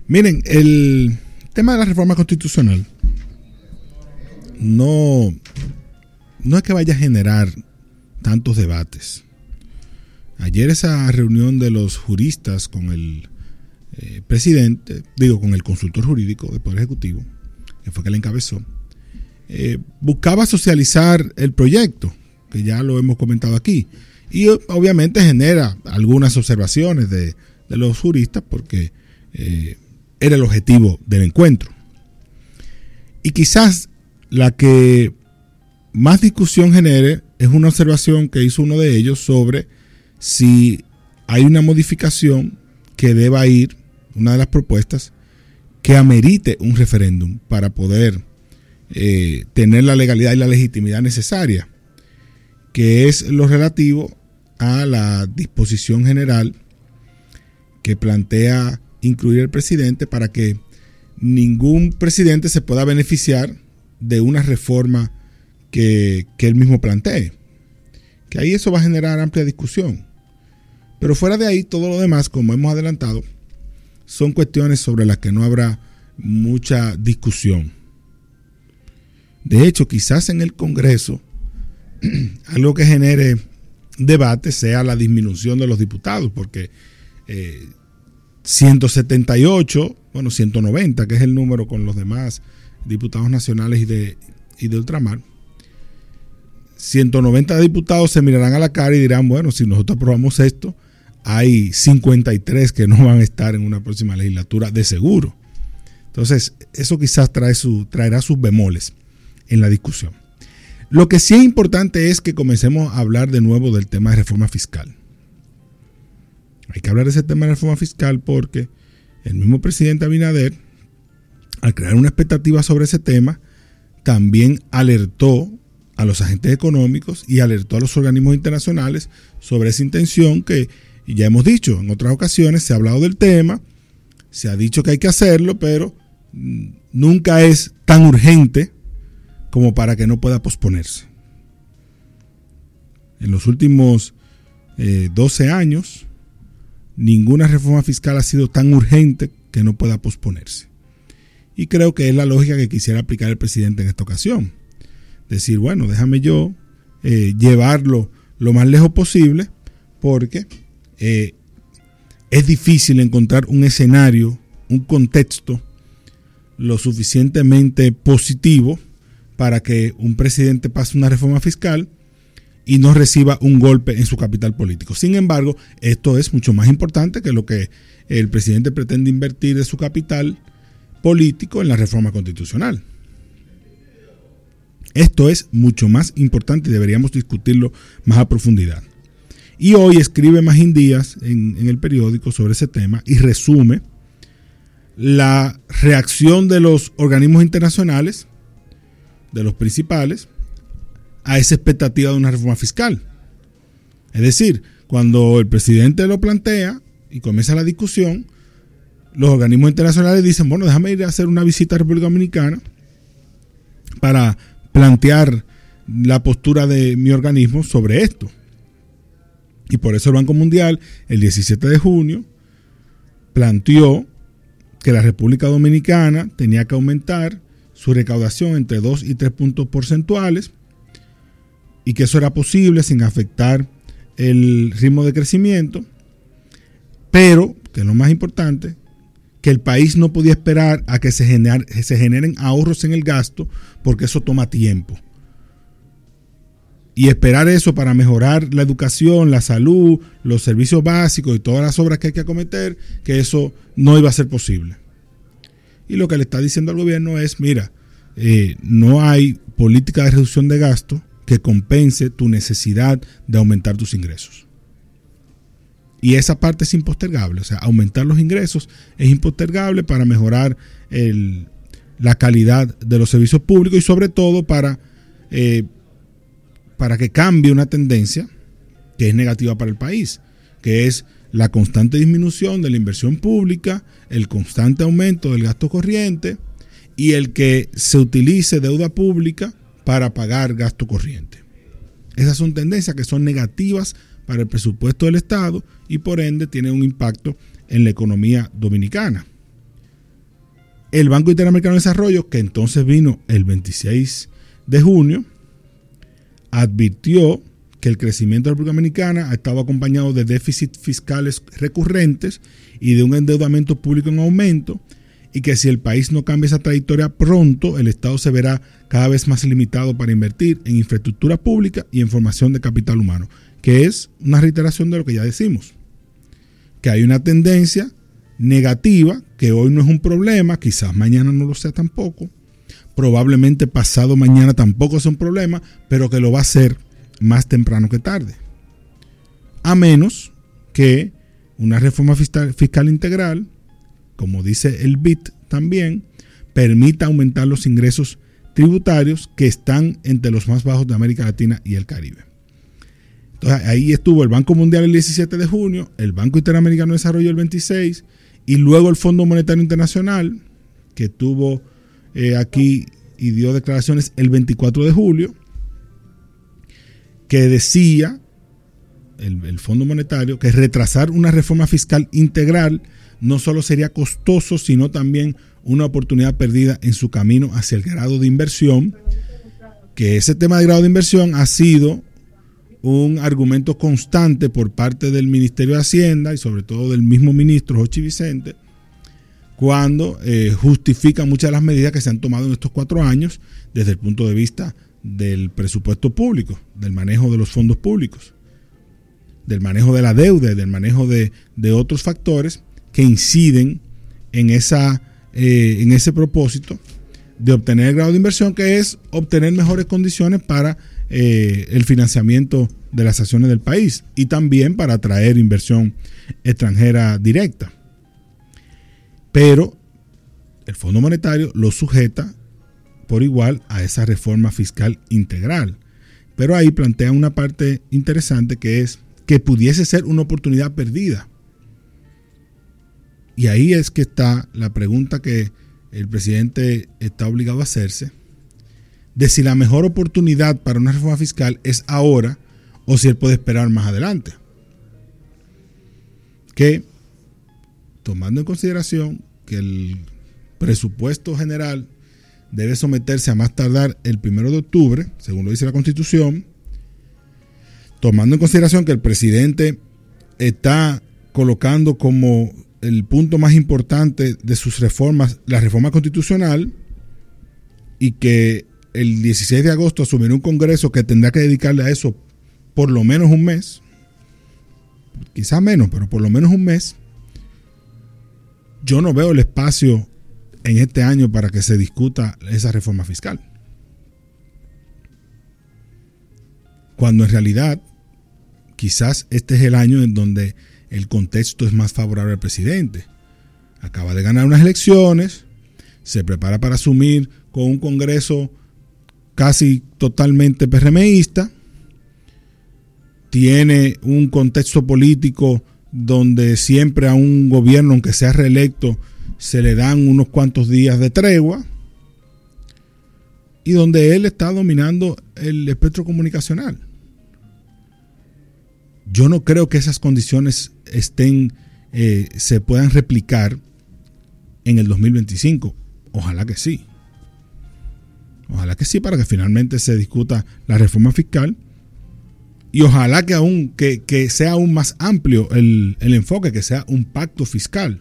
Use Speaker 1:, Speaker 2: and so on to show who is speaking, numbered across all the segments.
Speaker 1: Miren, el tema de la reforma constitucional no es que vaya a generar tantos debates. Ayer esa reunión de los juristas con el con el consultor jurídico del Poder Ejecutivo, que fue que le encabezó, buscaba socializar el proyecto, que ya lo hemos comentado aquí, y obviamente genera algunas observaciones de los juristas porque era el objetivo del encuentro. Y quizás la que más discusión genere es una observación que hizo uno de ellos sobre si hay una modificación que deba ir, una de las propuestas, que amerite un referéndum para poder tener la legalidad y la legitimidad necesaria, que es lo relativo a la disposición general que plantea incluir el presidente para que ningún presidente se pueda beneficiar de una reforma que él mismo plantee. Que ahí eso va a generar amplia discusión. Pero fuera de ahí, todo lo demás, como hemos adelantado, son cuestiones sobre las que no habrá mucha discusión. De hecho, quizás en el Congreso, algo que genere debate sea la disminución de los diputados, porque 178, 190, que es el número con los demás diputados nacionales y de ultramar, 190 diputados se mirarán a la cara y dirán, bueno, si nosotros aprobamos esto, hay 53 que no van a estar en una próxima legislatura de seguro. Entonces, eso quizás traerá sus bemoles en la discusión. Lo que sí es importante es que comencemos a hablar de nuevo del tema de reforma fiscal. Hay que hablar de ese tema de reforma fiscal porque el mismo presidente Abinader, al crear una expectativa sobre ese tema, también alertó a los agentes económicos y alertó a los organismos internacionales sobre esa intención que ya hemos dicho en otras ocasiones. Se ha hablado del tema, se ha dicho que hay que hacerlo, pero nunca es tan urgente como para que no pueda posponerse. En los últimos 12 años, ninguna reforma fiscal ha sido tan urgente que no pueda posponerse. Y creo que es la lógica que quisiera aplicar el presidente en esta ocasión. Decir, bueno, déjame yo llevarlo lo más lejos posible, porque es difícil encontrar un escenario, un contexto lo suficientemente positivo para que un presidente pase una reforma fiscal y no reciba un golpe en su capital político. Sin embargo, esto es mucho más importante que lo que el presidente pretende invertir de su capital político en la reforma constitucional. Esto es mucho más importante y deberíamos discutirlo más a profundidad. Y hoy escribe Magín Díaz en el periódico sobre ese tema y resume la reacción de los organismos internacionales, de los principales, a esa expectativa de una reforma fiscal. Es decir, cuando el presidente lo plantea y comienza la discusión, los organismos internacionales dicen, bueno, déjame ir a hacer una visita a República Dominicana para plantear la postura de mi organismo sobre esto. Y por eso el Banco Mundial, el 17 de junio, planteó que la República Dominicana tenía que aumentar su recaudación entre 2 y 3 puntos porcentuales y que eso era posible sin afectar el ritmo de crecimiento, pero, que es lo más importante, que el país no podía esperar a que se generen ahorros en el gasto porque eso toma tiempo. Y esperar eso para mejorar la educación, la salud, los servicios básicos y todas las obras que hay que acometer, que eso no iba a ser posible. Y lo que le está diciendo al gobierno es, mira, no hay política de reducción de gasto que compense tu necesidad de aumentar tus ingresos. Y esa parte es impostergable, o sea, aumentar los ingresos es impostergable para mejorar la calidad de los servicios públicos y sobre todo para que cambie una tendencia que es negativa para el país, que es la constante disminución de la inversión pública, el constante aumento del gasto corriente y el que se utilice deuda pública para pagar gasto corriente. Esas son tendencias que son negativas para el presupuesto del Estado y por ende tienen un impacto en la economía dominicana. El Banco Interamericano de Desarrollo, que entonces vino el 26 de junio, advirtió que el crecimiento de la República Dominicana estaba acompañado de déficits fiscales recurrentes y de un endeudamiento público en aumento, y que si el país no cambia esa trayectoria pronto, el Estado se verá cada vez más limitado para invertir en infraestructura pública y en formación de capital humano, que es una reiteración de lo que ya decimos, que hay una tendencia negativa, que hoy no es un problema, quizás mañana no lo sea tampoco, probablemente pasado mañana tampoco sea un problema, pero que lo va a ser más temprano que tarde, a menos que una reforma fiscal integral, como dice el BID también, permita aumentar los ingresos tributarios que están entre los más bajos de América Latina y el Caribe. Entonces ahí estuvo el Banco Mundial el 17 de junio, el Banco Interamericano de Desarrollo el 26, y luego el Fondo Monetario Internacional, que estuvo aquí y dio declaraciones el 24 de julio, que decía, el Fondo Monetario, que retrasar una reforma fiscal integral no solo sería costoso, sino también una oportunidad perdida en su camino hacia el grado de inversión, que ese tema de grado de inversión ha sido un argumento constante por parte del Ministerio de Hacienda y sobre todo del mismo ministro Jochi Vicente, cuando justifica muchas de las medidas que se han tomado en estos 4 años desde el punto de vista del presupuesto público, del manejo de los fondos públicos, del manejo de la deuda y del manejo de otros factores que inciden en ese propósito de obtener el grado de inversión, que es obtener mejores condiciones para el financiamiento de las acciones del país y también para atraer inversión extranjera directa. Pero el Fondo Monetario lo sujeta por igual a esa reforma fiscal integral. Pero ahí plantea una parte interesante, que es que pudiese ser una oportunidad perdida. Y ahí es que está la pregunta que el presidente está obligado a hacerse, de si la mejor oportunidad para una reforma fiscal es ahora o si él puede esperar más adelante. Que, tomando en consideración que el presupuesto general debe someterse a más tardar el 1 de octubre, según lo dice la Constitución, tomando en consideración que el presidente está colocando como el punto más importante de sus reformas la reforma constitucional, y que el 16 de agosto asumirá un Congreso que tendrá que dedicarle a eso por lo menos un mes, quizás menos, pero por lo menos un mes, yo no veo el espacio en este año para que se discuta esa reforma fiscal. Cuando en realidad quizás este es el año en donde el contexto es más favorable al presidente. Acaba de ganar unas elecciones, se prepara para asumir con un Congreso casi totalmente PRMista, tiene un contexto político donde siempre a un gobierno, aunque sea reelecto, se le dan unos cuantos días de tregua, y donde él está dominando el espectro comunicacional. Yo no creo que esas condiciones se puedan replicar en el 2025. Ojalá que sí. Ojalá que sí, para que finalmente se discuta la reforma fiscal. Y ojalá que sea aún más amplio el enfoque, que sea un pacto fiscal.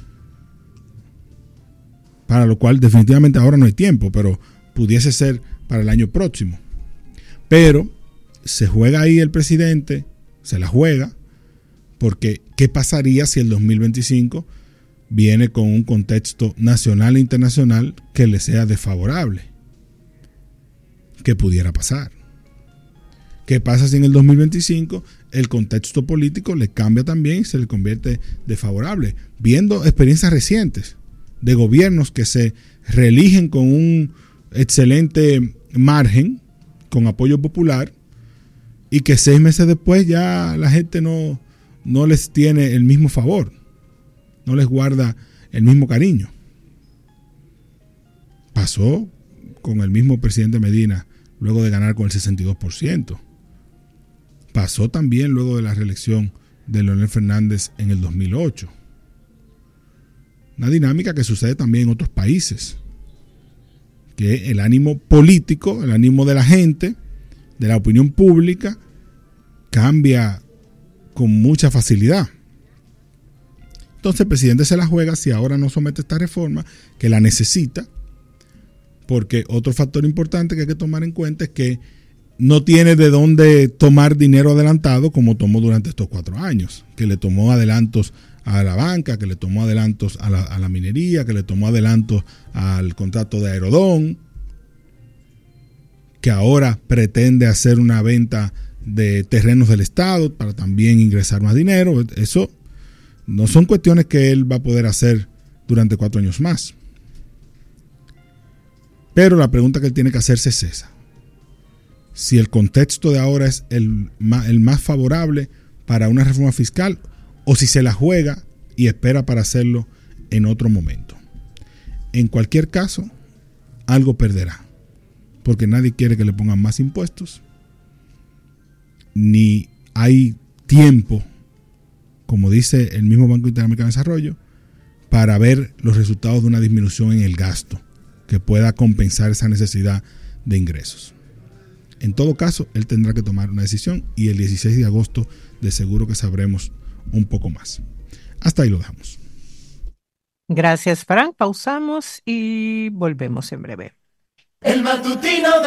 Speaker 1: Para lo cual definitivamente ahora no hay tiempo, pero pudiese ser para el año próximo. Pero se juega ahí el presidente, se la juega, porque ¿qué pasaría si el 2025 viene con un contexto nacional e internacional que le sea desfavorable? ¿Qué pudiera pasar? ¿Qué pasa si en el 2025 el contexto político le cambia también y se le convierte desfavorable? Viendo experiencias recientes de gobiernos que se reeligen con un excelente margen, con apoyo popular, y que 6 meses después ya la gente no les tiene el mismo favor, no les guarda el mismo cariño. Pasó con el mismo presidente Medina luego de ganar con el 62%. Pasó también luego de la reelección de Leonel Fernández en el 2008. Una dinámica que sucede también en otros países, que el ánimo político, el ánimo de la gente, de la opinión pública, cambia con mucha facilidad. Entonces el presidente se la juega si ahora no somete esta reforma, que la necesita, porque otro factor importante que hay que tomar en cuenta es que no tiene de dónde tomar dinero adelantado como tomó durante estos 4 años, que le tomó adelantos a la banca, que le tomó adelantos a la minería, que le tomó adelantos al contrato de Aerodón, que ahora pretende hacer una venta de terrenos del Estado para también ingresar más dinero. Eso no son cuestiones que él va a poder hacer durante 4 años más. Pero la pregunta que él tiene que hacerse es esa: si el contexto de ahora es el más favorable para una reforma fiscal, o si se la juega y espera para hacerlo en otro momento. En cualquier caso, algo perderá, porque nadie quiere que le pongan más impuestos, ni hay tiempo, como dice el mismo Banco Interamericano de Desarrollo, para ver los resultados de una disminución en el gasto que pueda compensar esa necesidad de ingresos. En todo caso, él tendrá que tomar una decisión y el 16 de agosto de seguro que sabremos un poco más. Hasta ahí lo dejamos.
Speaker 2: Gracias, Frank. Pausamos y volvemos en breve.
Speaker 3: El matutino